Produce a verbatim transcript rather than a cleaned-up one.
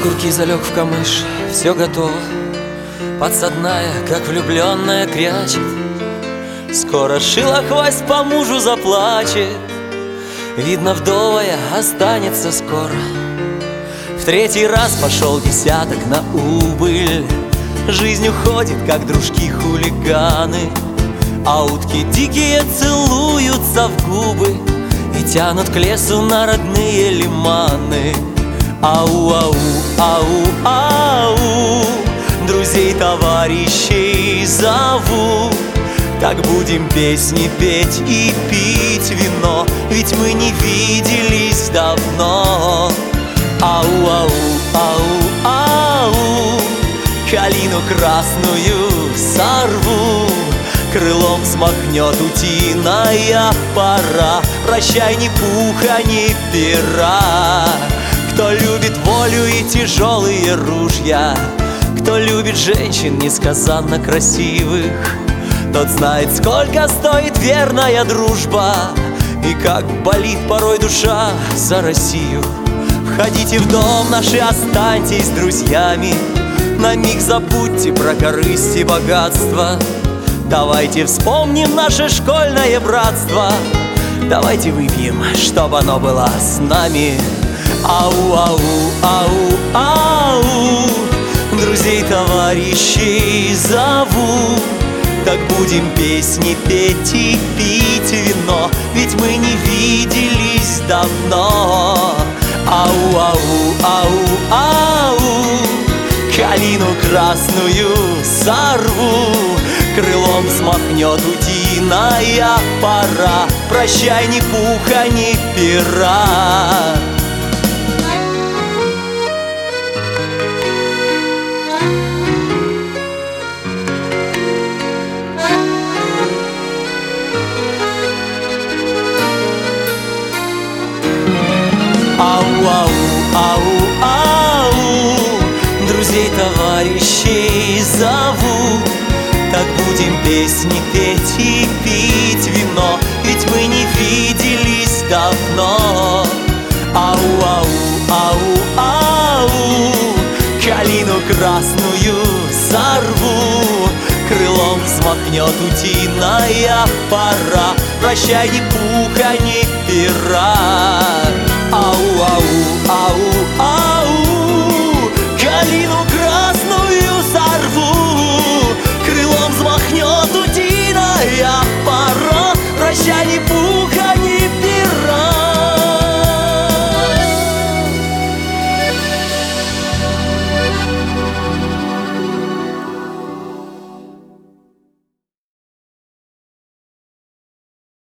окурки залег в камыш, все готово. Подсадная, как влюбленная, крячет. Скоро шилохвость по мужу заплачет. Видно, вдовая останется скоро. В третий раз пошел десяток на убыль. Жизнь уходит, как дружки-хулиганы, а утки дикие целуются в губы и тянут к лесу на родные лиманы. Ау-ау, ау-ау, друзей, товарищей зову. Так будем песни петь и пить вино, ведь мы не виделись давно. Ау-ау, ау-ау, калину красную сорву. Крылом взмахнет утиная пора. Прощай, ни пуха, ни пера. Кто любит волю и тяжелые ружья, кто любит женщин несказанно красивых, тот знает, сколько стоит верная дружба и как болит порой душа за Россию. Входите в дом наш и останьтесь друзьями. На миг забудьте про корысть и богатство. Давайте вспомним наше школьное братство. Давайте выпьем, чтоб оно было с нами. Ау-ау, ау-ау, друзей, товарищей зову. Так будем песни петь и пить вино, ведь мы не виделись давно. Ау-ау, ау-ау, калину красную сорву. Крылом взмахнет утиная пора. Прощай, ни пуха, ни пера. Ау-ау, ау-ау, друзей, товарищей зову. Так будем песни петь и пить вино, ведь мы не виделись давно. Ау-ау, ау-ау, калину красную сорву. Крылом взмахнет утиная пора. Прощай, ни пуха, ни пера. Ау-ау, ау-ау, калину красную сорву. Крылом взмахнет утиная пора. Прощай, ни